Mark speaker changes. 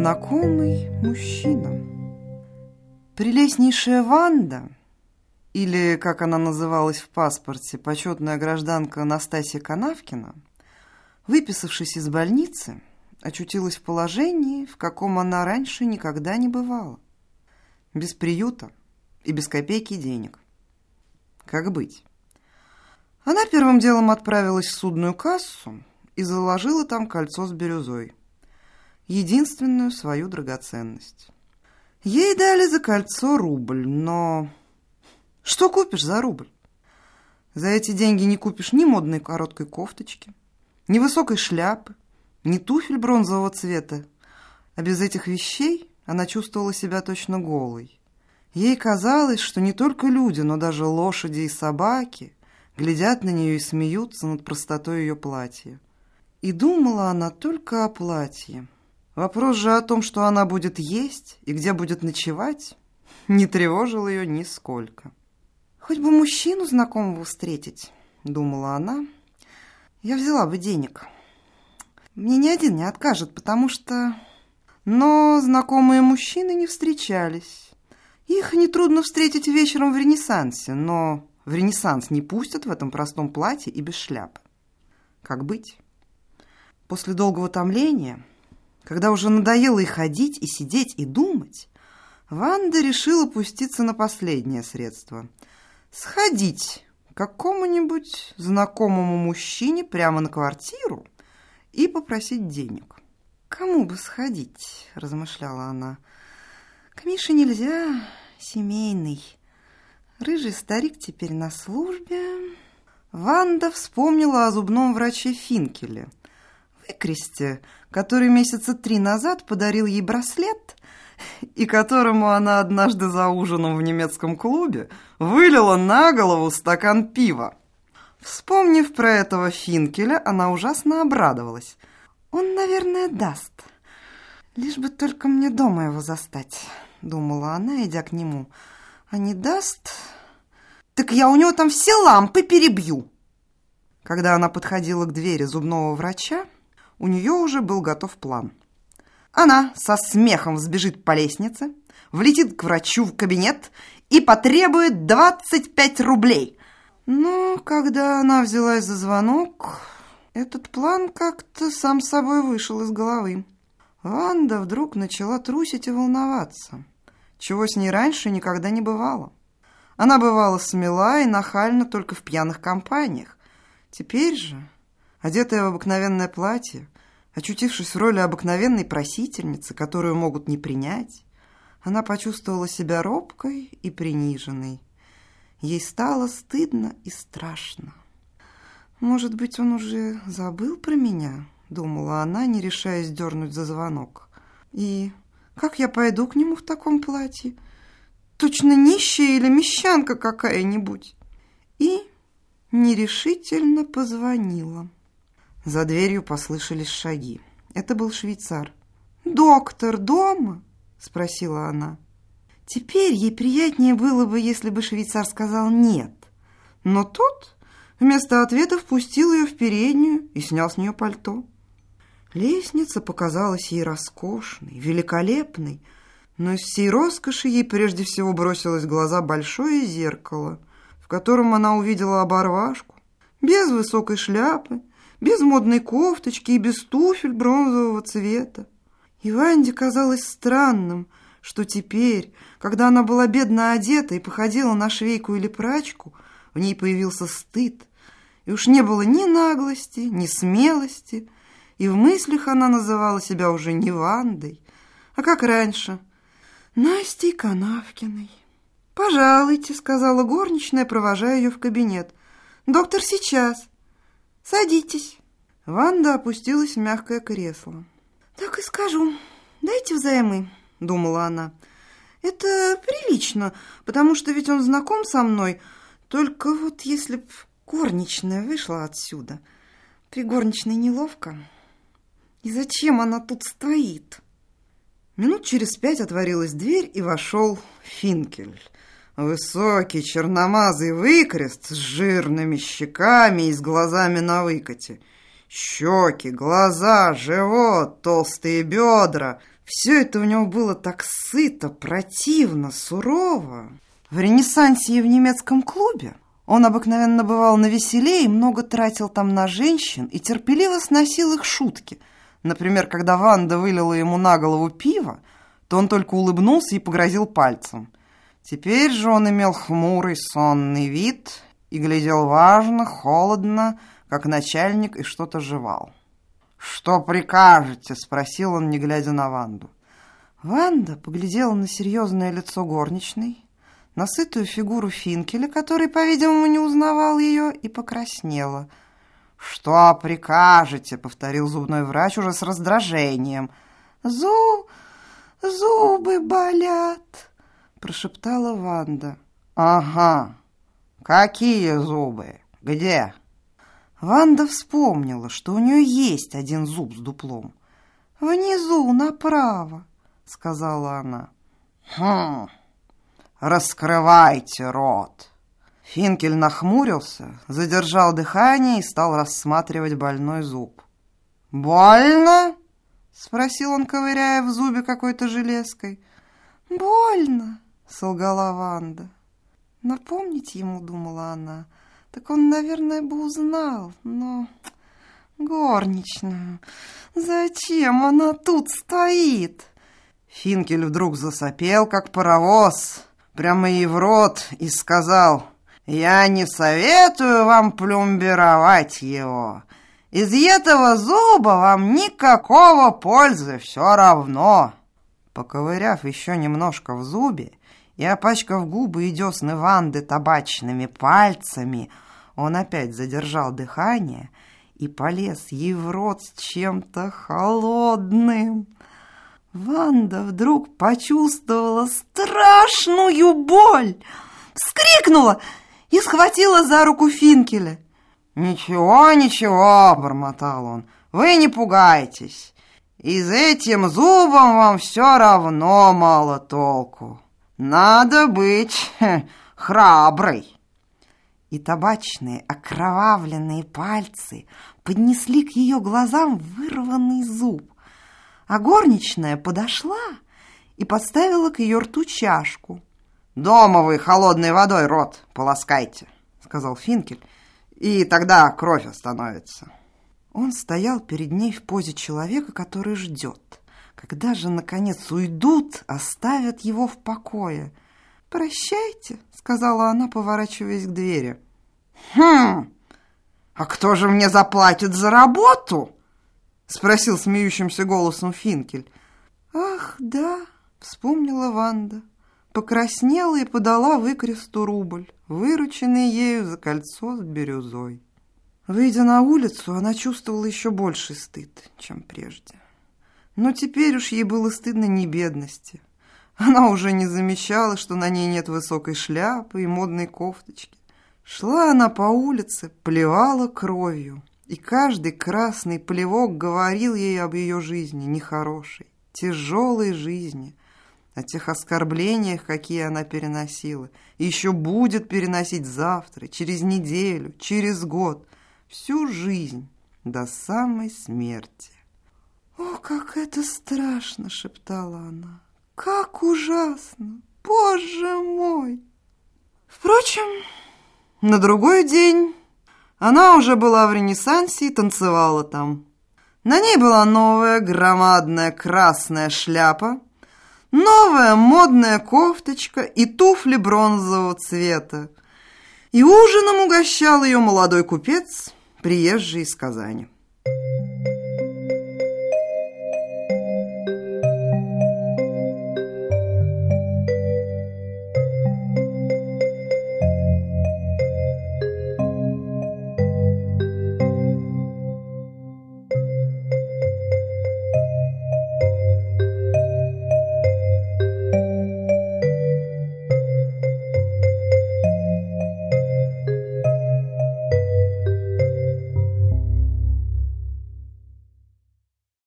Speaker 1: Незнакомый мужчина. Прелестнейшая Ванда, или, как она называлась в паспорте, почетная гражданка Настасья Канавкина, выписавшись из больницы, очутилась в положении, в каком она раньше никогда не бывала. Без приюта и без копейки денег. Как быть? Она первым делом отправилась в судную кассу и заложила там кольцо с бирюзой. Единственную свою драгоценность. Ей дали за кольцо рубль, но что купишь за рубль? За эти деньги не купишь ни модной короткой кофточки, ни высокой шляпы, ни туфель бронзового цвета. А без этих вещей она чувствовала себя точно голой. Ей казалось, что не только люди, но даже лошади и собаки глядят на нее и смеются над простотой ее платья. И думала она только о платье. Вопрос же о том, что она будет есть и где будет ночевать, не тревожил ее нисколько. «Хоть бы мужчину знакомого встретить», — думала она, — «я взяла бы денег. Мне ни один не откажет, потому что...» Но знакомые мужчины не встречались. Их нетрудно встретить вечером в Ренессансе, но в Ренессанс не пустят в этом простом платье и без шляпы. Как быть? После долгого томления, когда уже надоело и ходить, и сидеть, и думать, Ванда решила пуститься на последнее средство — сходить к какому-нибудь знакомому мужчине прямо на квартиру и попросить денег. «Кому бы сходить?» — размышляла она. «К Мише нельзя, семейный. Рыжий старик теперь на службе». Ванда вспомнила о зубном враче Финкеле, выкресте, который месяца 3 назад подарил ей браслет и которому она однажды за ужином в немецком клубе вылила на голову стакан пива. Вспомнив про этого Финкеля, она ужасно обрадовалась. «Он, наверное, даст. Лишь бы только мне дома его застать», — думала она, идя к нему. «А не даст, так я у него там все лампы перебью». Когда она подходила к двери зубного врача, у нее уже был готов план. Она со смехом взбежит по лестнице, влетит к врачу в кабинет и потребует 25 рублей. Но когда она взялась за звонок, этот план как-то сам собой вышел из головы. Ванда вдруг начала трусить и волноваться, чего с ней раньше никогда не бывало. Она бывала смела и нахальна только в пьяных компаниях. Теперь же, одетая в обыкновенное платье, очутившись в роли обыкновенной просительницы, которую могут не принять, она почувствовала себя робкой и приниженной. Ей стало стыдно и страшно. «Может быть, он уже забыл про меня?» — думала она, не решаясь дернуть за звонок. «И как я пойду к нему в таком платье? Точно нищая или мещанка какая-нибудь?» И нерешительно позвонила. За дверью послышались шаги. Это был швейцар. «Доктор дома?» — спросила она. Теперь ей приятнее было бы, если бы швейцар сказал «нет». Но тот вместо ответа впустил ее в переднюю и снял с нее пальто. Лестница показалась ей роскошной, великолепной, но из всей роскоши ей прежде всего бросилось в глаза большое зеркало, в котором она увидела оборвашку, без высокой шляпы, без модной кофточки и без туфель бронзового цвета. И Ванде казалось странным, что теперь, когда она была бедно одета и походила на швейку или прачку, в ней появился стыд, и уж не было ни наглости, ни смелости, и в мыслях она называла себя уже не Вандой, а как раньше, Настей Канавкиной. «Пожалуйте», — сказала горничная, провожая ее в кабинет. «Доктор сейчас. Садитесь». Ванда опустилась в мягкое кресло. «Так и скажу. Дайте взаймы», — думала она. «Это прилично, потому что ведь он знаком со мной. Только вот если б горничная вышла отсюда. При горничной неловко. И зачем она тут стоит?» Минут через 5 отворилась дверь, и вошел Финкель. Высокий, черномазый выкрест с жирными щеками и с глазами на выкате. Щеки, глаза, живот, толстые бедра. Все это у него было так сыто, противно, сурово. В Ренессансе и в немецком клубе он обыкновенно бывал навеселее и много тратил там на женщин и терпеливо сносил их шутки. Например, когда Ванда вылила ему на голову пиво, то он только улыбнулся и погрозил пальцем. Теперь же он имел хмурый, сонный вид и глядел важно, холодно, как начальник, и что-то жевал. «Что прикажете?» — спросил он, не глядя на Ванду. Ванда поглядела на серьезное лицо горничной, на сытую фигуру Финкеля, который, по-видимому, не узнавал ее, и покраснела. «Что прикажете?» — повторил зубной врач уже с раздражением. «Зубы болят», — прошептала Ванда. «Ага, какие зубы? Где?» Ванда вспомнила, что у нее есть один зуб с дуплом. «Внизу, направо», — сказала она. Раскрывайте рот». Финкель нахмурился, задержал дыхание и стал рассматривать больной зуб. «Больно?» — спросил он, ковыряя в зубе какой-то железкой. «Больно», — солгала Ванда. Напомнить ему, думала она, так он, наверное, бы узнал, но горничную, зачем она тут стоит? Финкель вдруг засопел, как паровоз, прямо ей в рот, и сказал: «Я не советую вам пломбировать его. Из этого зуба вам никакого пользы, все равно». Поковыряв еще немножко в зубе и опачкав губы и десны Ванды табачными пальцами, он опять задержал дыхание и полез ей в рот с чем-то холодным. Ванда вдруг почувствовала страшную боль, вскрикнула и схватила за руку Финкеля. «Ничего, ничего», — бормотал он, — «вы не пугайтесь. И с этим зубом вам все равно мало толку. Надо быть храброй». И табачные окровавленные пальцы поднесли к ее глазам вырванный зуб. А горничная подошла и подставила к ее рту чашку. «Дома вы холодной водой рот полоскайте», — сказал Финкель, «и тогда кровь остановится». Он стоял перед ней в позе человека, который ждет. Когда же, наконец, уйдут, оставят его в покое. «Прощайте», — сказала она, поворачиваясь к двери. «А кто же мне заплатит за работу?» — спросил смеющимся голосом Финкель. «Ах, да», — вспомнила Ванда. Покраснела и подала выкресту рубль, вырученный ею за кольцо с бирюзой. Выйдя на улицу, она чувствовала еще больший стыд, чем прежде. Но теперь уж ей было стыдно не бедности. Она уже не замечала, что на ней нет высокой шляпы и модной кофточки. Шла она по улице, плевала кровью, и каждый красный плевок говорил ей об ее жизни нехорошей, тяжелой жизни, о тех оскорблениях, какие она переносила, и еще будет переносить завтра, через неделю, через год, всю жизнь до самой смерти. «О, как это страшно!» — шептала она. «Как ужасно! Боже мой!» Впрочем, на другой день она уже была в Ренессансе и танцевала там. На ней была новая громадная красная шляпа, новая модная кофточка и туфли бронзового цвета. И ужином угощал ее молодой купец, приезжий из Казани.